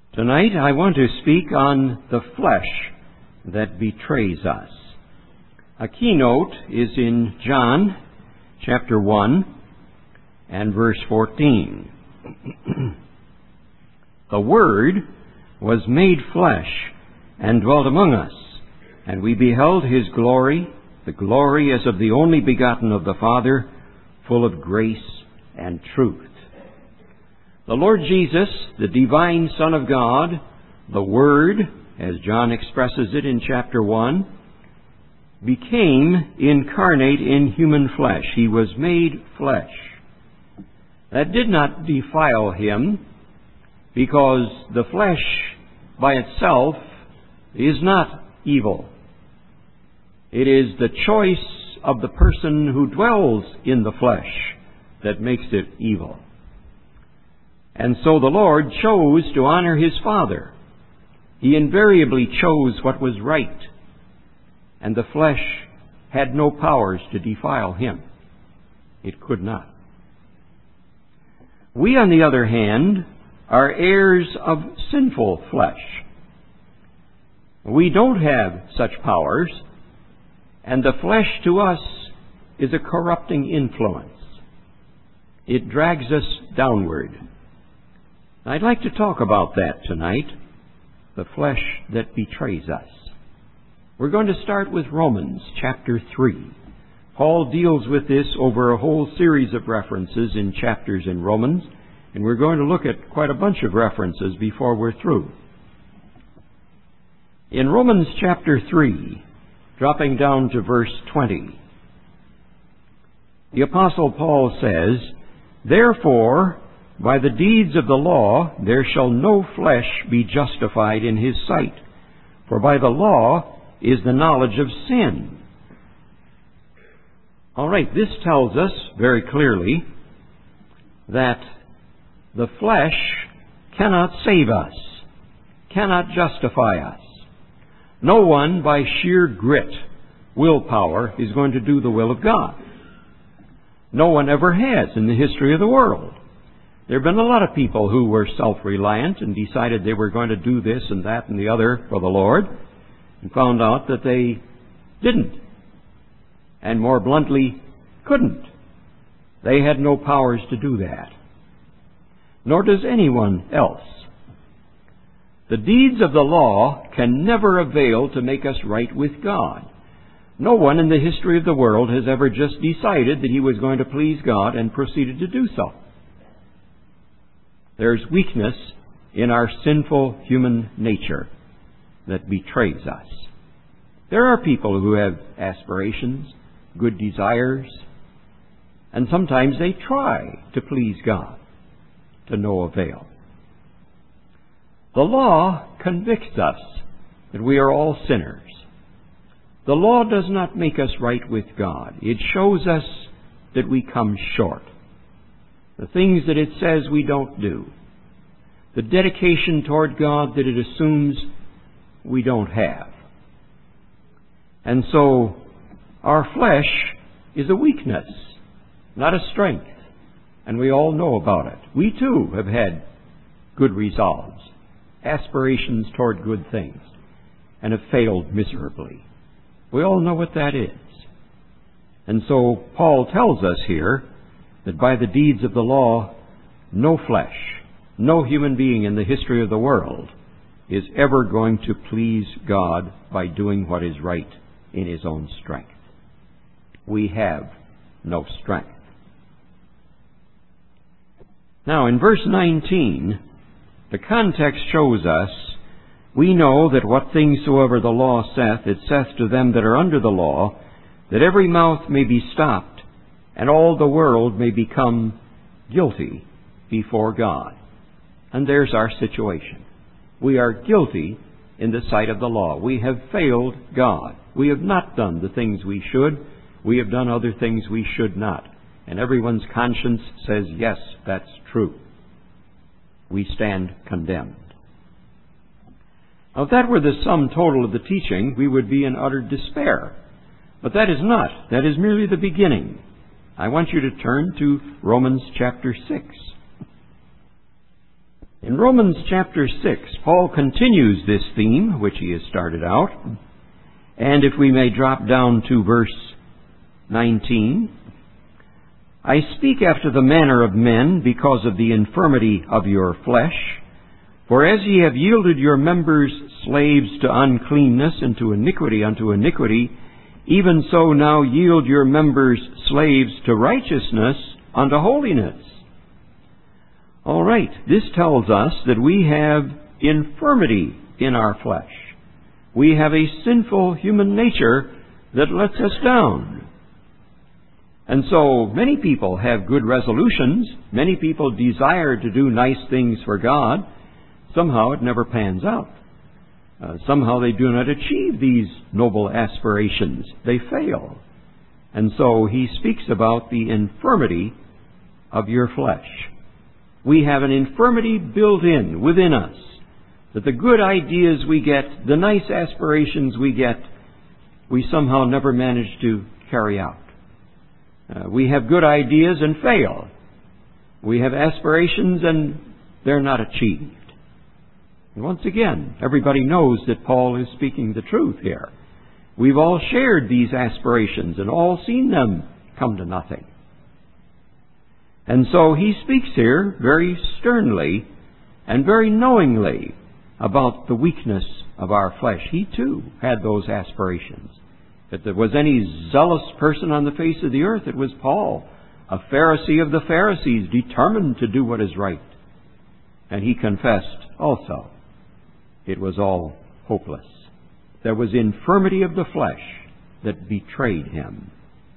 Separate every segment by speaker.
Speaker 1: Tonight I want to speak on the flesh that betrays us. A keynote is in John chapter 1 and verse 14. The Word was made flesh and dwelt among us, and we beheld His glory, the glory as of the only begotten of the Father, full of grace and truth. The Lord Jesus, the divine Son of God, the Word, as John expresses it in chapter 1, became incarnate in human flesh. He was made flesh. That did not defile Him, because the flesh by itself is not evil. It is the choice of the person who dwells in the flesh that makes it evil. And so the Lord chose to honor His Father. He invariably chose what was right, and the flesh had no powers to defile Him. It could not. We, on the other hand, are heirs of sinful flesh. We don't have such powers, and the flesh to us is a corrupting influence. It drags us downward. I'd like to talk about that tonight, the flesh that betrays us. We're going to start with Romans chapter 3. Paul deals with this over a whole series of references in chapters in Romans, and we're going to look at quite a bunch of references before we're through. In Romans chapter 3, dropping down to verse 20, the Apostle Paul says, "Therefore, by the deeds of the law there shall no flesh be justified in his sight, for by the law is the knowledge of sin." All right, this tells us very clearly that the flesh cannot save us, cannot justify us. No one by sheer grit, willpower, is going to do the will of God. No one ever has in the history of the world. There have been a lot of people who were self-reliant and decided they were going to do this and that and the other for the Lord, and found out that they didn't, and more bluntly, couldn't. They had no powers to do that. Nor does anyone else. The deeds of the law can never avail to make us right with God. No one in the history of the world has ever just decided that he was going to please God and proceeded to do so. There's weakness in our sinful human nature that betrays us. There are people who have aspirations, good desires, and sometimes they try to please God, to no avail. The law convicts us that we are all sinners. The law does not make us right with God. It shows us that we come short. The things that it says we don't do. The dedication toward God that it assumes we don't have. And so, our flesh is a weakness, not a strength. And we all know about it. We too have had good resolves, aspirations toward good things, and have failed miserably. We all know what that is. And so Paul tells us here that by the deeds of the law, no flesh, no human being in the history of the world is ever going to please God by doing what is right in his own strength. We have no strength. Now, in verse 19, the context shows us, "We know that what things soever the law saith, it saith to them that are under the law, that every mouth may be stopped, and all the world may become guilty before God." And there's our situation. We are guilty in the sight of the law. We have failed God. We have not done the things we should. We have done other things we should not. And everyone's conscience says, yes, that's true. We stand condemned. Now, if that were the sum total of the teaching, we would be in utter despair. But that is not. That is merely the beginning. I want you to turn to Romans chapter 6. In Romans chapter 6, Paul continues this theme, which he has started out. And if we may drop down to verse 19, I speak after the manner of men because of the infirmity of your flesh. For as ye have yielded your members slaves to uncleanness and to iniquity unto iniquity, even so now yield your members slaves to righteousness unto holiness. All right, this tells us that we have infirmity in our flesh. We have a sinful human nature that lets us down. And so many people have good resolutions. Many people desire to do nice things for God. Somehow it never pans out. Somehow they do not achieve these noble aspirations. They fail. And so he speaks about the infirmity of your flesh. We have an infirmity built in within us, that the good ideas we get, the nice aspirations we get, we somehow never manage to carry out. We have good ideas and fail. We have aspirations and they're not achieved. And once again, everybody knows that Paul is speaking the truth here. We've all shared these aspirations and all seen them come to nothing. And so he speaks here very sternly and very knowingly about the weakness of our flesh. He too had those aspirations. If there was any zealous person on the face of the earth, it was Paul, a Pharisee of the Pharisees, determined to do what is right. And he confessed also, it was all hopeless. There was infirmity of the flesh that betrayed him.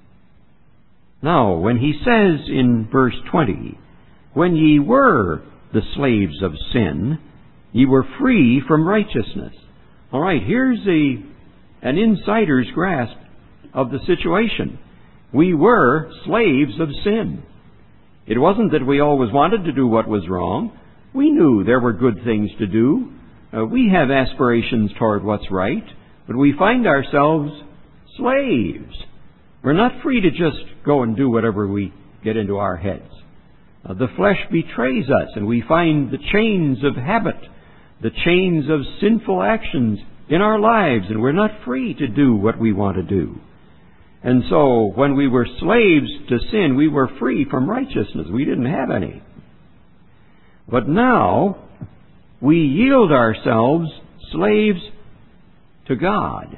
Speaker 1: Now, when he says in verse 20, when ye were the slaves of sin, ye were free from righteousness. All right, here's an insider's grasp of the situation. We were slaves of sin. It wasn't that we always wanted to do what was wrong. We knew there were good things to do. We have aspirations toward what's right, but we find ourselves slaves. We're not free to just go and do whatever we get into our heads. The flesh betrays us, and we find the chains of habit, the chains of sinful actions in our lives, and we're not free to do what we want to do. And so, when we were slaves to sin, we were free from righteousness. We didn't have any. But now, we yield ourselves slaves to God.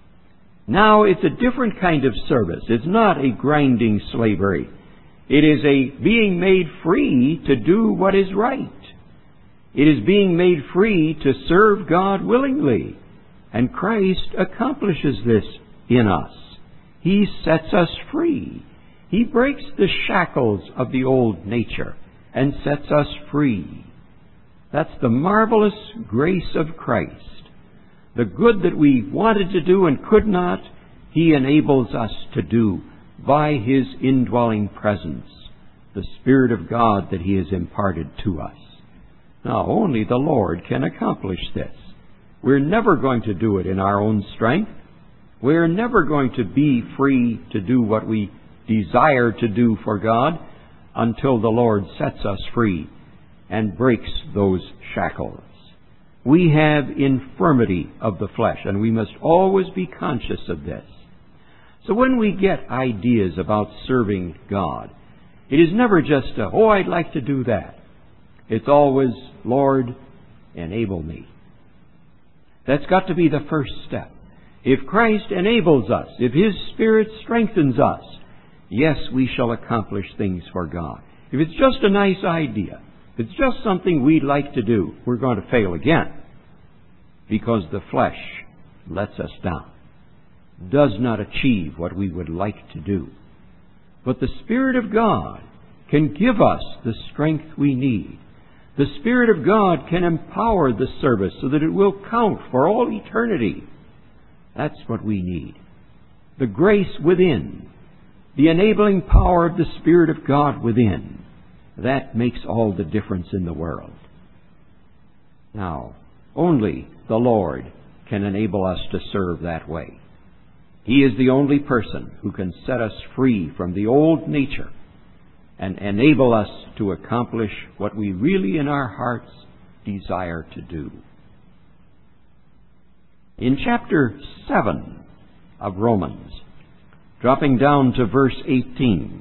Speaker 1: Now it's a different kind of service. It's not a grinding slavery. It is a being made free to do what is right. It is being made free to serve God willingly. And Christ accomplishes this in us. He sets us free. He breaks the shackles of the old nature and sets us free. That's the marvelous grace of Christ. The good that we wanted to do and could not, He enables us to do by His indwelling presence, the Spirit of God that He has imparted to us. Now, only the Lord can accomplish this. We're never going to do it in our own strength. We're never going to be free to do what we desire to do for God until the Lord sets us free and breaks those shackles. We have infirmity of the flesh, and we must always be conscious of this. So when we get ideas about serving God, it is never just, I'd like to do that. It's always, Lord, enable me. That's got to be the first step. If Christ enables us, if His Spirit strengthens us, yes, we shall accomplish things for God. If it's just a nice idea, if it's just something we'd like to do, we're going to fail again. Because the flesh lets us down, does not achieve what we would like to do. But the Spirit of God can give us the strength we need. The Spirit of God can empower the service so that it will count for all eternity. That's what we need. The grace within, the enabling power of the Spirit of God within, that makes all the difference in the world. Now, only the Lord can enable us to serve that way. He is the only person who can set us free from the old nature and enable us to accomplish what we really in our hearts desire to do. In chapter 7 of Romans, dropping down to verse 18,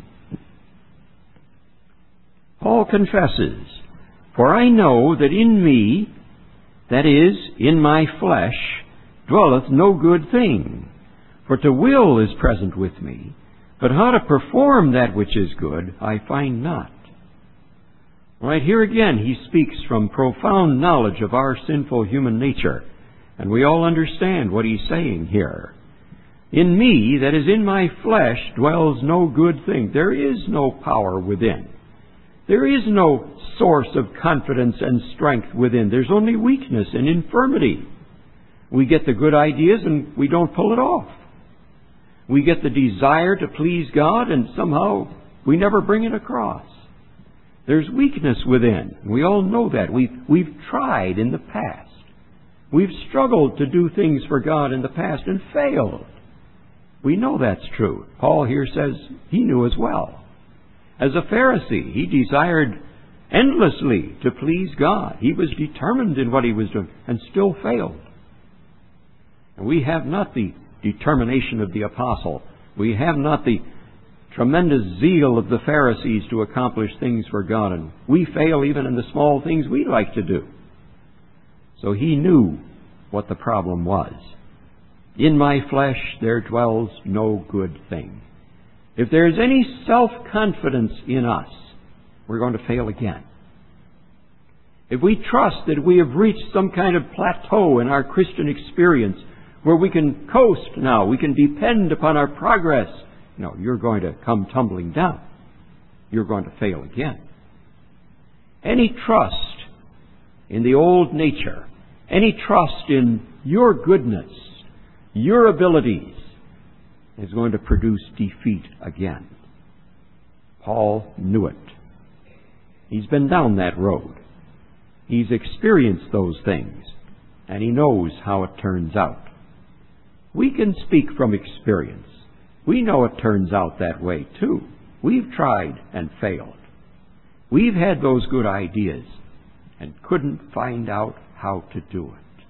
Speaker 1: Paul confesses, "For I know that in me, that is, in my flesh, dwelleth no good thing. For to will is present with me, but how to perform that which is good I find not." Right here again, he speaks from profound knowledge of our sinful human nature, and we all understand what he's saying here. In me, that is, in my flesh, dwells no good thing. There is no power within. There is no source of confidence and strength within. There's only weakness and infirmity. We get the good ideas and we don't pull it off. We get the desire to please God and somehow we never bring it across. There's weakness within. We all know that. We've tried in the past. We've struggled to do things for God in the past and failed. We know that's true. Paul here says he knew as well. As a Pharisee, he desired endlessly to please God. He was determined in what he was doing and still failed. And we have not the determination of the apostle. We have not the tremendous zeal of the Pharisees to accomplish things for God. And we fail even in the small things we like to do. So he knew what the problem was. In my flesh there dwells no good thing. If there is any self-confidence in us, we're going to fail again. If we trust that we have reached some kind of plateau in our Christian experience where we can coast now, we can depend upon our progress, no, you're going to come tumbling down. You're going to fail again. Any trust in the old nature, any trust in your goodness, your abilities, is going to produce defeat again. Paul knew it. He's been down that road. He's experienced those things, and he knows how it turns out. We can speak from experience. We know it turns out that way too. We've tried and failed. We've had those good ideas and couldn't find out how to do it.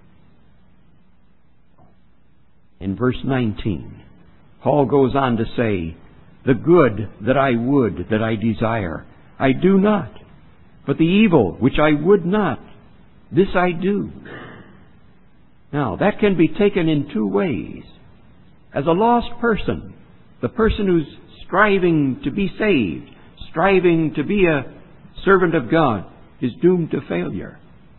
Speaker 1: In verse 19, Paul goes on to say, "The good that I would, that I desire, I do not. But the evil which I would not, this I do." Now, that can be taken in two ways. As a lost person, the person who's striving to be saved, striving to be a servant of God, is doomed to failure.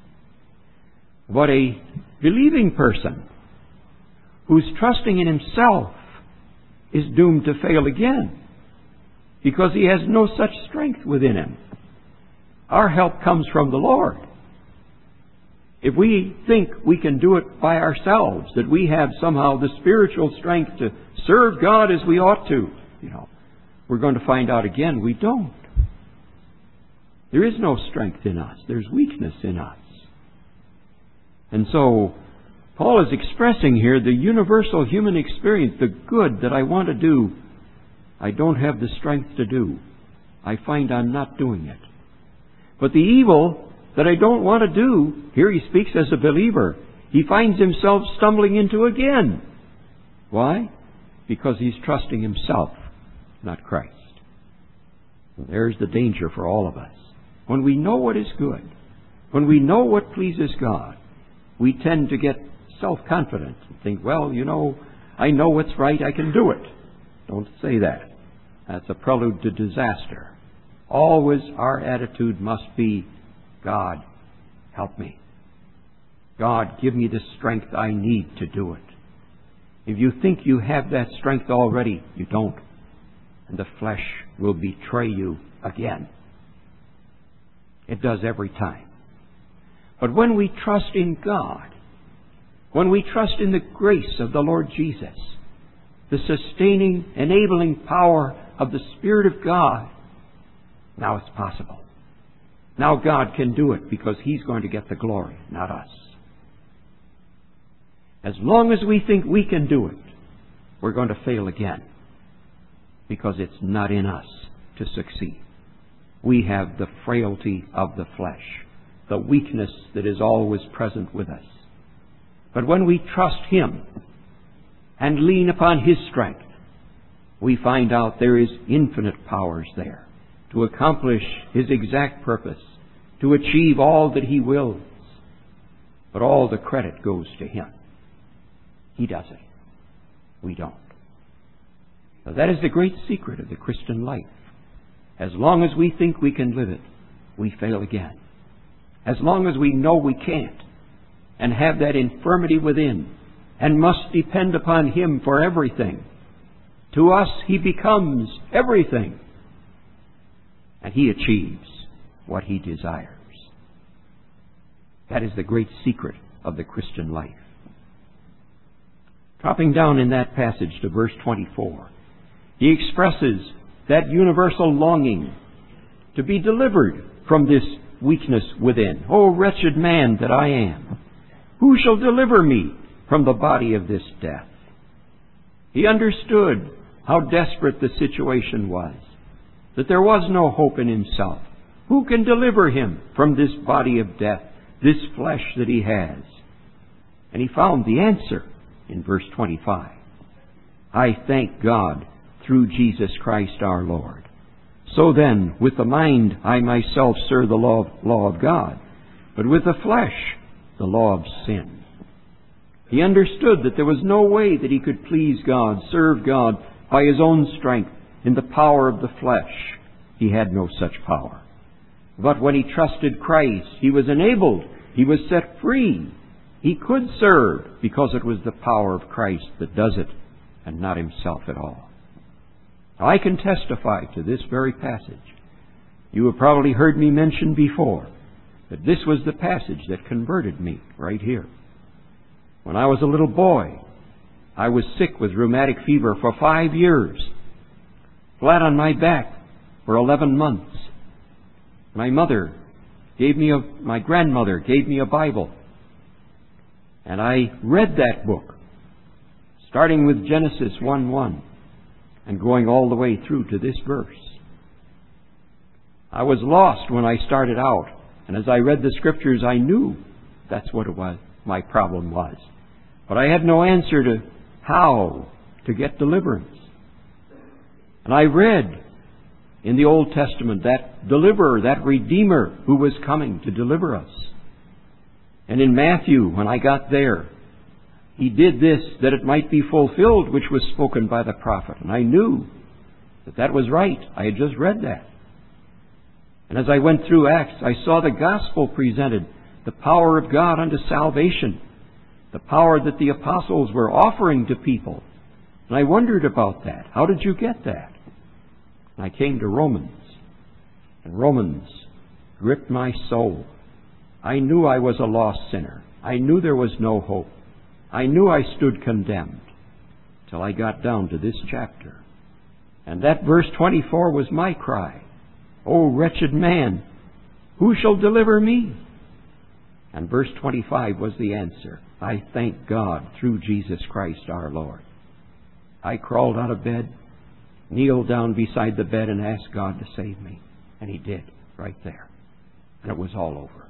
Speaker 1: But a believing person who's trusting in himself is doomed to fail again because he has no such strength within him. Our help comes from the Lord. If we think we can do it by ourselves, that we have somehow the spiritual strength to serve God as we ought to, we're going to find out again we don't. There is no strength in us. There's weakness in us. And so Paul is expressing here the universal human experience. The good that I want to do, I don't have the strength to do. I find I'm not doing it. But the evil that I don't want to do, here he speaks as a believer, he finds himself stumbling into again. Why? Because he's trusting himself, not Christ. There's the danger for all of us. When we know what is good, when we know what pleases God, we tend to get self-confident and think, well, I know what's right, I can do it. Don't say that. That's a prelude to disaster. Always our attitude must be, God, help me. God, give me the strength I need to do it. If you think you have that strength already, you don't. And the flesh will betray you again. It does every time. But when we trust in God, when we trust in the grace of the Lord Jesus, the sustaining, enabling power of the Spirit of God, now it's possible. Now God can do it because He's going to get the glory, not us. As long as we think we can do it, we're going to fail again because it's not in us to succeed. We have the frailty of the flesh. the weakness that is always present with us. But when we trust Him and lean upon His strength, we find out there is infinite powers there to accomplish His exact purpose, to achieve all that He wills. But all the credit goes to Him. He does it. We don't. So that is the great secret of the Christian life. As long as we think we can live it, we fail again. As long as we know we can't, and have that infirmity within, and must depend upon Him for everything, to us He becomes everything, and He achieves what He desires. That is the great secret of the Christian life. Dropping down in that passage to verse 24, he expresses that universal longing to be delivered from this weakness within. "O wretched man that I am, who shall deliver me from the body of this death?" He understood how desperate the situation was, that there was no hope in himself. Who can deliver him from this body of death, this flesh that he has? And he found the answer in verse 25. "I thank God through Jesus Christ our Lord. So then, with the mind I myself serve the law of God, but with the flesh the law of sin." He understood that there was no way that he could please God, serve God by his own strength in the power of the flesh. He had no such power. But when he trusted Christ, he was enabled. He was set free. He could serve because it was the power of Christ that does it and not himself at all. I can testify to this very passage. You have probably heard me mention before that this was the passage that converted me right here. When I was a little boy, I was sick with rheumatic fever for 5 years, flat on my back for 11 months. My grandmother gave me a Bible, and I read that book, starting with Genesis 1:1 and going all the way through to this verse. I was lost when I started out, and as I read the Scriptures, I knew that's what it was, my problem was. But I had no answer to how to get deliverance. And I read in the Old Testament that deliverer, that Redeemer who was coming to deliver us. And in Matthew, when I got there, He did this that it might be fulfilled which was spoken by the prophet. And I knew that that was right. I had just read that. And as I went through Acts, I saw the gospel presented, the power of God unto salvation, the power that the apostles were offering to people. And I wondered about that. How did you get that? And I came to Romans. And Romans gripped my soul. I knew I was a lost sinner. I knew there was no hope. I knew I stood condemned till I got down to this chapter. And that verse 24 was my cry. "O wretched man, who shall deliver me?" And verse 25 was the answer. "I thank God through Jesus Christ our Lord." I crawled out of bed, kneeled down beside the bed, and asked God to save me. And He did, right there. And it was all over.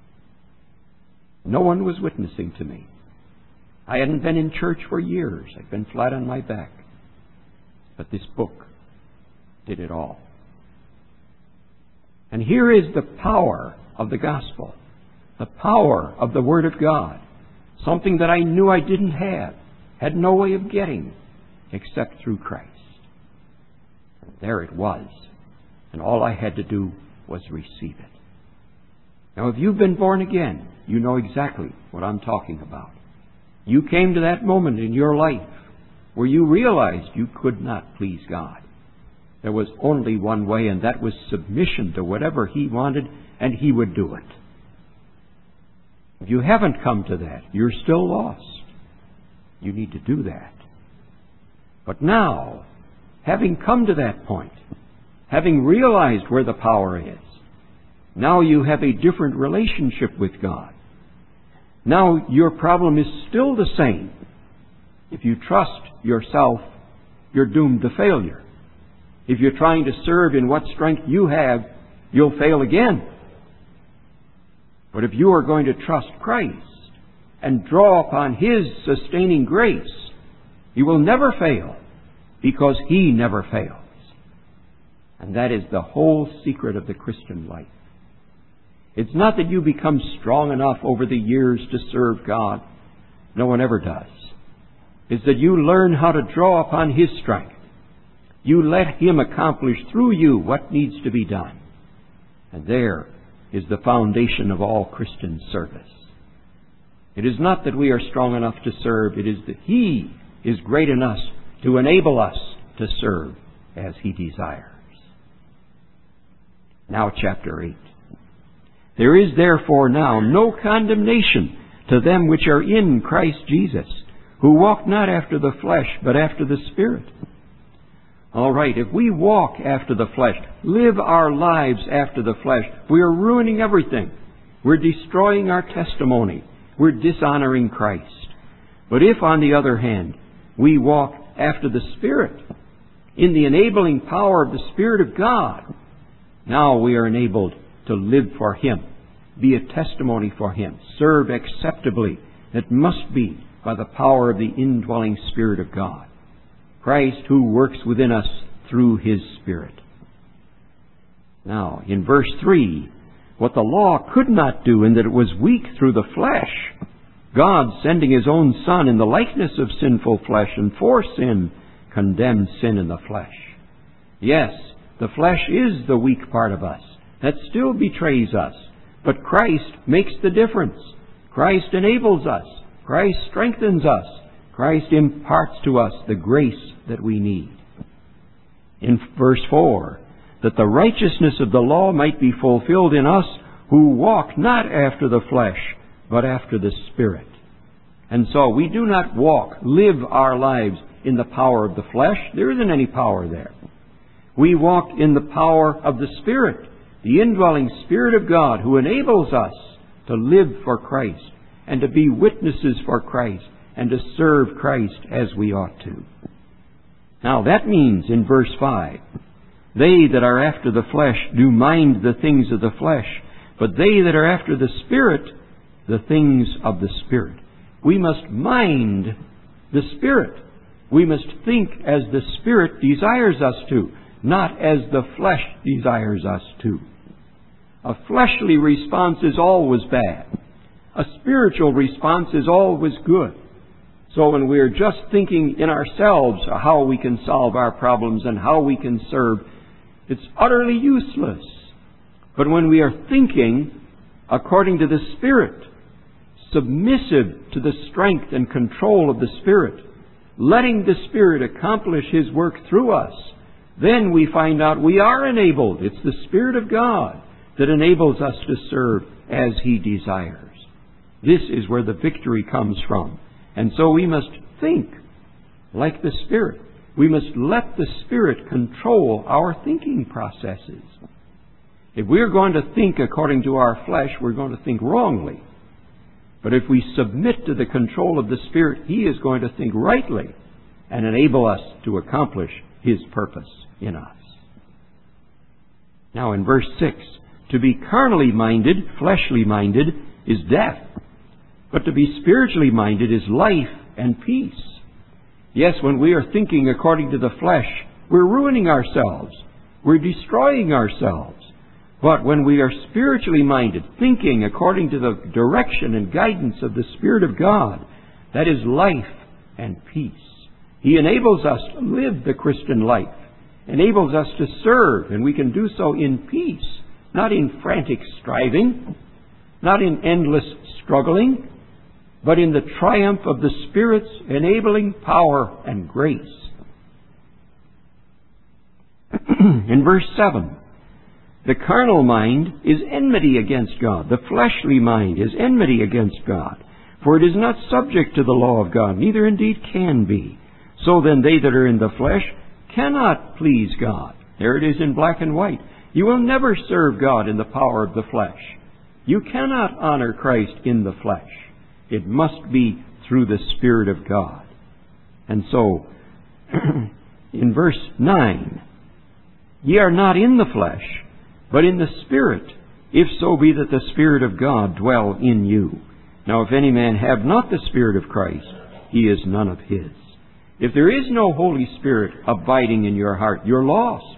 Speaker 1: No one was witnessing to me. I hadn't been in church for years. I'd been flat on my back. But this book did it all. And here is the power of the gospel, the power of the Word of God, something that I knew I didn't have, had no way of getting except through Christ. And there it was, and all I had to do was receive it. Now, if you've been born again, you know exactly what I'm talking about. You came to that moment in your life where you realized you could not please God. There was only one way, and that was submission to whatever He wanted, and He would do it. If you haven't come to that, you're still lost. You need to do that. But now, having come to that point, having realized where the power is, now you have a different relationship with God. Now your problem is still the same. If you trust yourself, you're doomed to failure. If you're trying to serve in what strength you have, you'll fail again. But if you are going to trust Christ and draw upon His sustaining grace, you will never fail, because He never fails. And that is the whole secret of the Christian life. It's not that you become strong enough over the years to serve God. No one ever does. It's that you learn how to draw upon His strength. You let Him accomplish through you what needs to be done. And there is the foundation of all Christian service. It is not that we are strong enough to serve. It is that He is great in us to enable us to serve as He desires. Now chapter 8. There is therefore now no condemnation to them which are in Christ Jesus, who walk not after the flesh, but after the Spirit. All right, if we walk after the flesh, live our lives after the flesh, we are ruining everything. We're destroying our testimony. We're dishonoring Christ. But if, on the other hand, we walk after the Spirit, in the enabling power of the Spirit of God, now we are enabled to live for Him, be a testimony for Him, serve acceptably. It must be by the power of the indwelling Spirit of God. Christ who works within us through His Spirit. Now, in verse 3, what the law could not do in that it was weak through the flesh, God, sending His own Son in the likeness of sinful flesh and for sin, condemned sin in the flesh. Yes, the flesh is the weak part of us. That still betrays us. But Christ makes the difference. Christ enables us. Christ strengthens us. Christ imparts to us the grace that we need. In verse 4, that the righteousness of the law might be fulfilled in us who walk not after the flesh, but after the Spirit. And so we do not live our lives in the power of the flesh. There isn't any power there. We walk in the power of the Spirit, the indwelling Spirit of God, who enables us to live for Christ and to be witnesses for Christ and to serve Christ as we ought to. Now that means in verse 5, they that are after the flesh do mind the things of the flesh, but they that are after the Spirit, the things of the Spirit. We must mind the Spirit. We must think as the Spirit desires us to, not as the flesh desires us to. A fleshly response is always bad. A spiritual response is always good. So when we are just thinking in ourselves how we can solve our problems and how we can serve, it's utterly useless. But when we are thinking according to the Spirit, submissive to the strength and control of the Spirit, letting the Spirit accomplish His work through us, then we find out we are enabled. It's the Spirit of God that enables us to serve as He desires. This is where the victory comes from. And so we must think like the Spirit. We must let the Spirit control our thinking processes. If we're going to think according to our flesh, we're going to think wrongly. But if we submit to the control of the Spirit, He is going to think rightly and enable us to accomplish His purpose in us. Now in verse 6, to be carnally minded, fleshly minded, is death. But to be spiritually minded is life and peace. Yes, when we are thinking according to the flesh, we're ruining ourselves. We're destroying ourselves. But when we are spiritually minded, thinking according to the direction and guidance of the Spirit of God, that is life and peace. He enables us to live the Christian life, enables us to serve, and we can do so in peace, not in frantic striving, not in endless struggling, but in the triumph of the Spirit's enabling power and grace. In verse 7, the carnal mind is enmity against God. The fleshly mind is enmity against God. For it is not subject to the law of God, neither indeed can be. So then they that are in the flesh cannot please God. There it is in black and white. You will never serve God in the power of the flesh. You cannot honor Christ in the flesh. It must be through the Spirit of God. And so, in verse 9, ye are not in the flesh, but in the Spirit, if so be that the Spirit of God dwell in you. Now if any man have not the Spirit of Christ, he is none of his. If there is no Holy Spirit abiding in your heart, you're lost.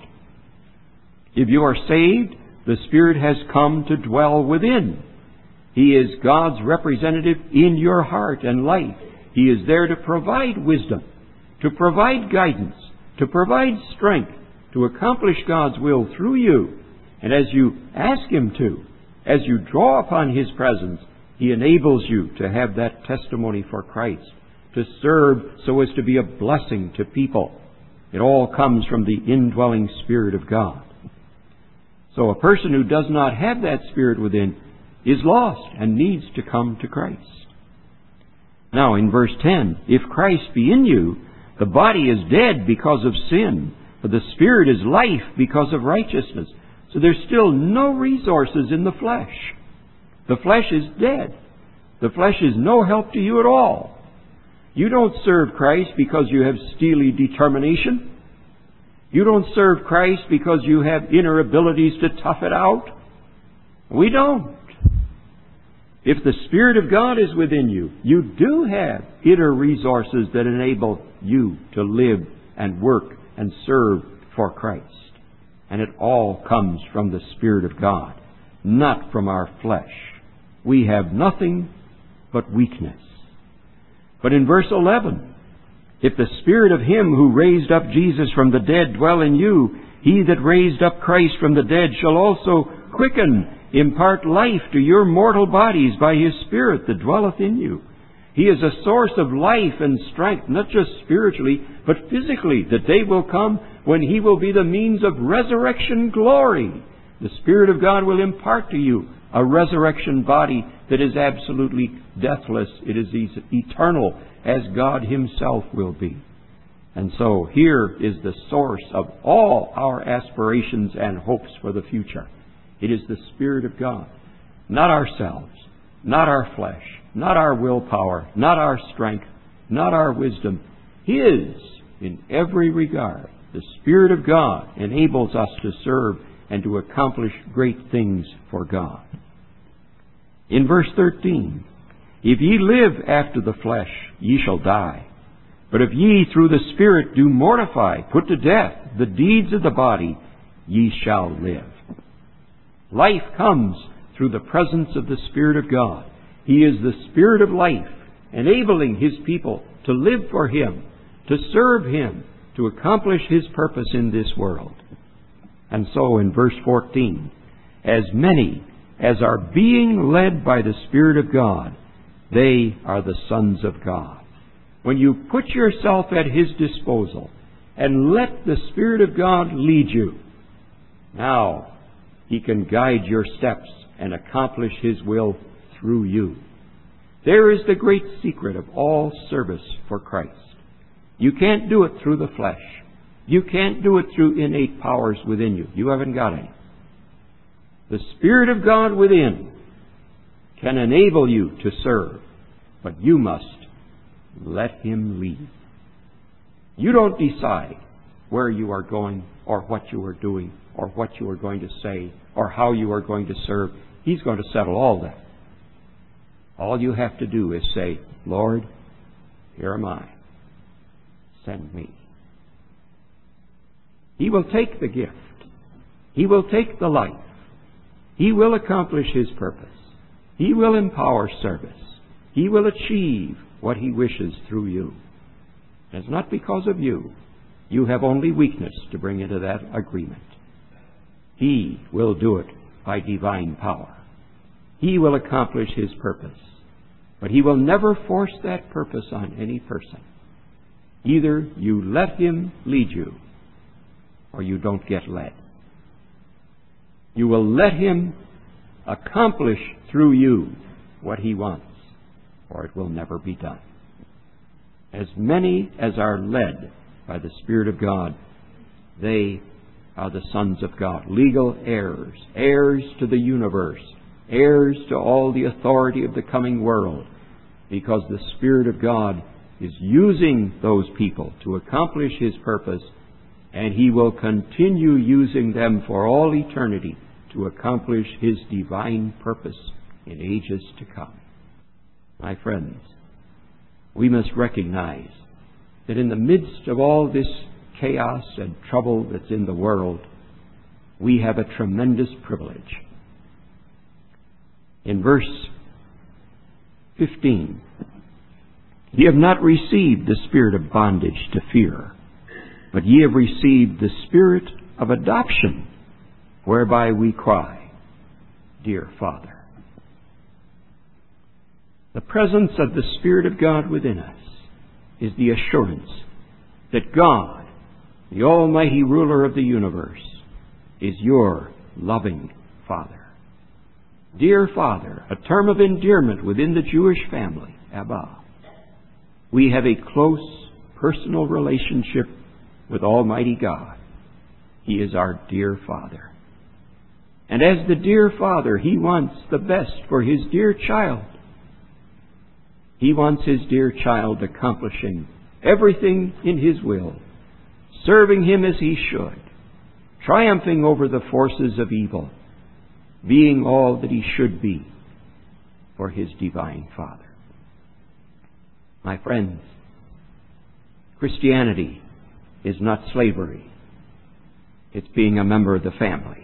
Speaker 1: If you are saved, the Spirit has come to dwell within. He is God's representative in your heart and life. He is there to provide wisdom, to provide guidance, to provide strength, to accomplish God's will through you. And as you ask Him to, as you draw upon His presence, He enables you to have that testimony for Christ, to serve so as to be a blessing to people. It all comes from the indwelling Spirit of God. So a person who does not have that Spirit within is lost and needs to come to Christ. Now in verse 10, if Christ be in you, the body is dead because of sin, but the Spirit is life because of righteousness. So there's still no resources in the flesh. The flesh is dead. The flesh is no help to you at all. You don't serve Christ because you have steely determination. You don't serve Christ because you have inner abilities to tough it out. We don't. If the Spirit of God is within you, you do have inner resources that enable you to live and work and serve for Christ. And it all comes from the Spirit of God, not from our flesh. We have nothing but weakness. But in verse 11, if the Spirit of Him who raised up Jesus from the dead dwell in you, He that raised up Christ from the dead shall also quicken, impart life to your mortal bodies by His Spirit that dwelleth in you. He is a source of life and strength, not just spiritually, but physically. The day will come when He will be the means of resurrection glory. The Spirit of God will impart to you a resurrection body that is absolutely deathless. It is eternal, as God Himself will be. And so here is the source of all our aspirations and hopes for the future. It is the Spirit of God, not ourselves, not our flesh, not our willpower, not our strength, not our wisdom. His, in every regard. The Spirit of God enables us to serve and to accomplish great things for God. In verse 13, if ye live after the flesh, ye shall die. But if ye through the Spirit do mortify, put to death the deeds of the body, ye shall live. Life comes through the presence of the Spirit of God. He is the Spirit of life, enabling His people to live for Him, to serve Him, to accomplish His purpose in this world. And so in verse 14, as many as are being led by the Spirit of God, they are the sons of God. When you put yourself at His disposal and let the Spirit of God lead you, now He can guide your steps and accomplish His will through you. There is the great secret of all service for Christ. You can't do it through the flesh. You can't do it through innate powers within you. You haven't got any. The Spirit of God within can enable you to serve, but you must let Him lead. You don't decide where you are going or what you are doing or what you are going to say or how you are going to serve. He's going to settle all that. All you have to do is say, Lord, here am I. Send me. He will take the gift. He will take the life. He will accomplish His purpose. He will empower service. He will achieve what He wishes through you. It's not because of you. You have only weakness to bring into that agreement. He will do it by divine power. He will accomplish His purpose. But He will never force that purpose on any person. Either you let Him lead you, or you don't get led. You will let Him accomplish through you what He wants, or it will never be done. As many as are led by the Spirit of God, they are the sons of God, legal heirs, heirs to the universe, heirs to all the authority of the coming world, because the Spirit of God is using those people to accomplish His purpose, and He will continue using them for all eternity to accomplish His divine purpose in ages to come. My friends, we must recognize that in the midst of all this chaos and trouble that's in the world, we have a tremendous privilege. In verse 15, ye have not received the spirit of bondage to fear, but ye have received the spirit of adoption, whereby we cry, Dear Father. The presence of the Spirit of God within us is the assurance that God, the Almighty Ruler of the universe, is your loving Father. Dear Father, a term of endearment within the Jewish family, Abba. We have a close, personal relationship with Almighty God. He is our dear Father. And as the dear Father, He wants the best for His dear child. He wants His dear child accomplishing everything in His will, serving Him as he should, triumphing over the forces of evil, being all that he should be for His divine Father. My friends, Christianity is not slavery. It's being a member of the family.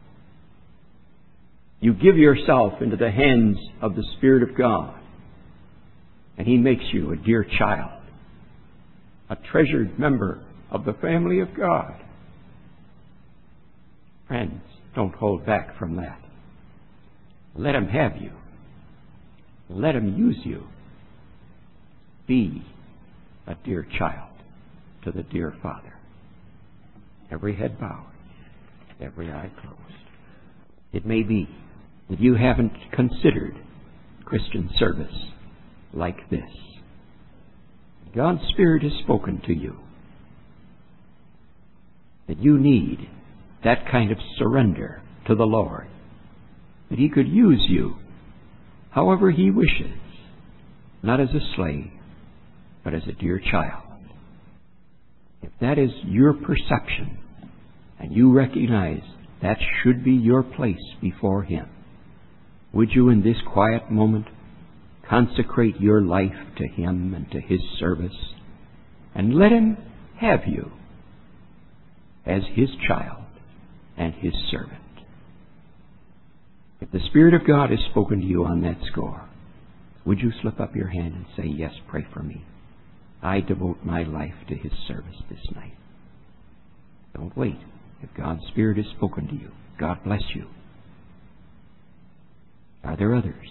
Speaker 1: You give yourself into the hands of the Spirit of God, and He makes you a dear child, a treasured member of the family of God. Friends, don't hold back from that. Let Him have you. Let Him use you. Be a dear child to the dear Father. Every head bowed, every eye closed. It may be that you haven't considered Christian service like this. God's Spirit has spoken to you that you need that kind of surrender to the Lord, that He could use you however He wishes, not as a slave, but as a dear child. If that is your perception, and you recognize that should be your place before Him, would you in this quiet moment consecrate your life to Him and to His service, and let Him have you as His child and His servant? If the Spirit of God has spoken to you on that score, would you slip up your hand and say, yes, pray for me. I devote my life to His service this night. Don't wait. If God's Spirit has spoken to you, God bless you. Are there others?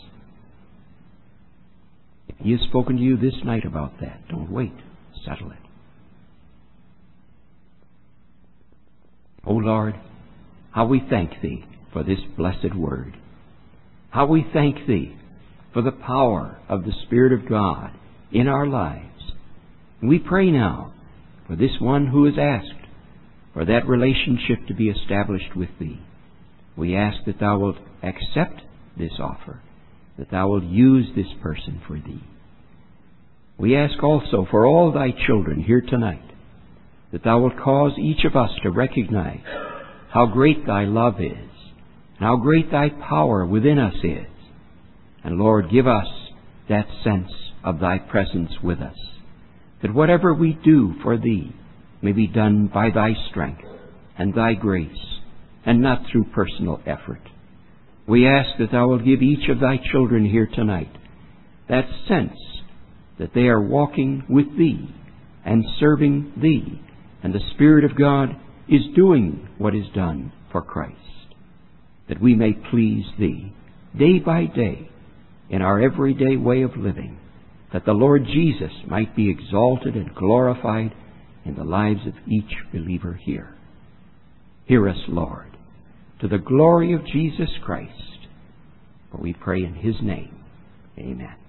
Speaker 1: If He has spoken to you this night about that, don't wait. Settle it. O Lord, how we thank Thee for this blessed word. How we thank Thee for the power of the Spirit of God in our lives. And we pray now for this one who has asked for that relationship to be established with Thee. We ask that Thou wilt accept this offer, that Thou wilt use this person for Thee. We ask also for all Thy children here tonight, that Thou wilt cause each of us to recognize how great Thy love is, and how great Thy power within us is. And Lord, give us that sense of Thy presence with us, that whatever we do for Thee may be done by Thy strength and Thy grace, and not through personal effort. We ask that Thou wilt give each of Thy children here tonight that sense that they are walking with Thee and serving Thee, and the Spirit of God is doing what is done for Christ, that we may please Thee day by day in our everyday way of living, that the Lord Jesus might be exalted and glorified in the lives of each believer here. Hear us, Lord, to the glory of Jesus Christ, for we pray in His name. Amen.